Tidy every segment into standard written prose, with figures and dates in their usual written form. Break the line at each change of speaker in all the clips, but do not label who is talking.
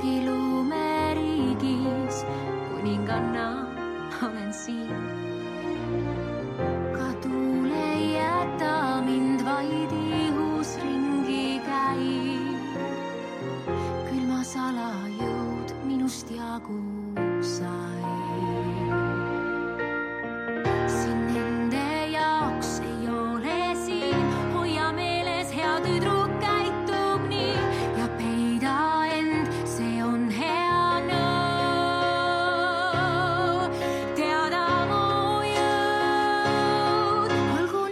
kunagi lumeriigis, kuninganna olen siin. Ka tuul ei jäta mind, vaid ihus ringi käib. Külma salajõud minust jagu sai. Siin nende jaoks ei ole siin, hoia meeles hea tüdruk käitub nii ja peida end, see on hea nõu. Teada mu jõud, olgu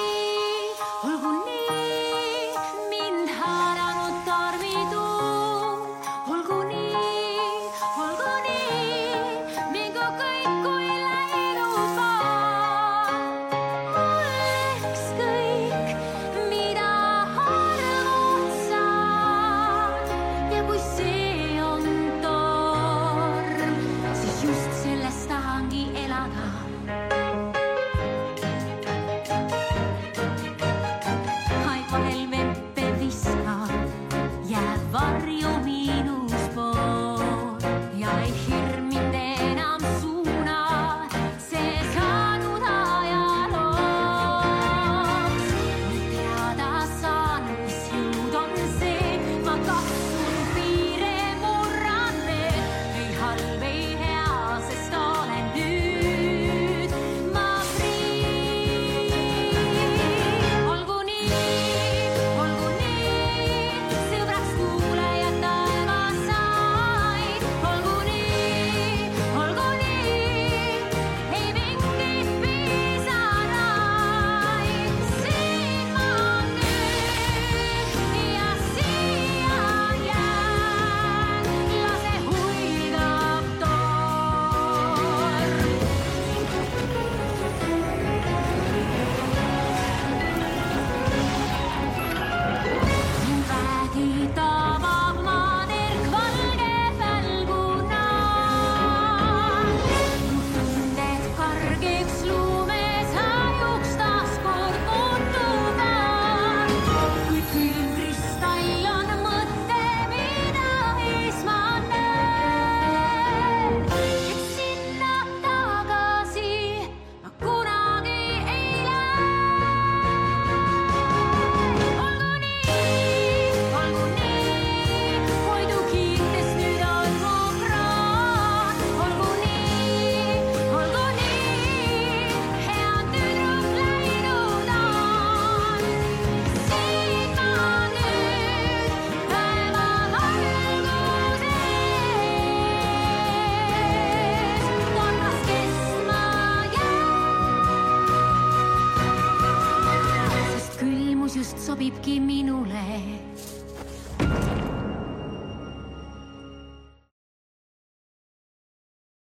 nii, mind haaranud tormituum, olgu nii, mingu kõik kui läinud vaan. Mul ükskõik, mida arvad saan ja kui see on torm, siis just sellest tahangi elada. Ai vahel veppe viskab, jääb varju miinus pool ja ei hirmind enam suuna, see saanud ajalooks. Nüüd teada saan, mis jõud on see, ma katsun piire murran veel, ei halb, ei hea, sest olen nüüd ma frii. Olgu nii, sõbraks kuulejad taevas said, olgu nii, ei mingit pisaraid. Siin ma nüüd ja siia jään, lase huigab torm. Siin vägi tabab maaterk valge välguna. Tunded kargiks lumes hajuks taaskord muutuvad. Kui külm kristall on mõte, mida ma näen, et sinna tagasi ma kunagi ei lähe. Olgu nii, hoidu kiirtes nüüd on mu kraan. Olgu nii, hea tüdruk läinud on. Siin ma nüüd päeva valguses, tormas kestma jään, sest külmus just sobibki minule.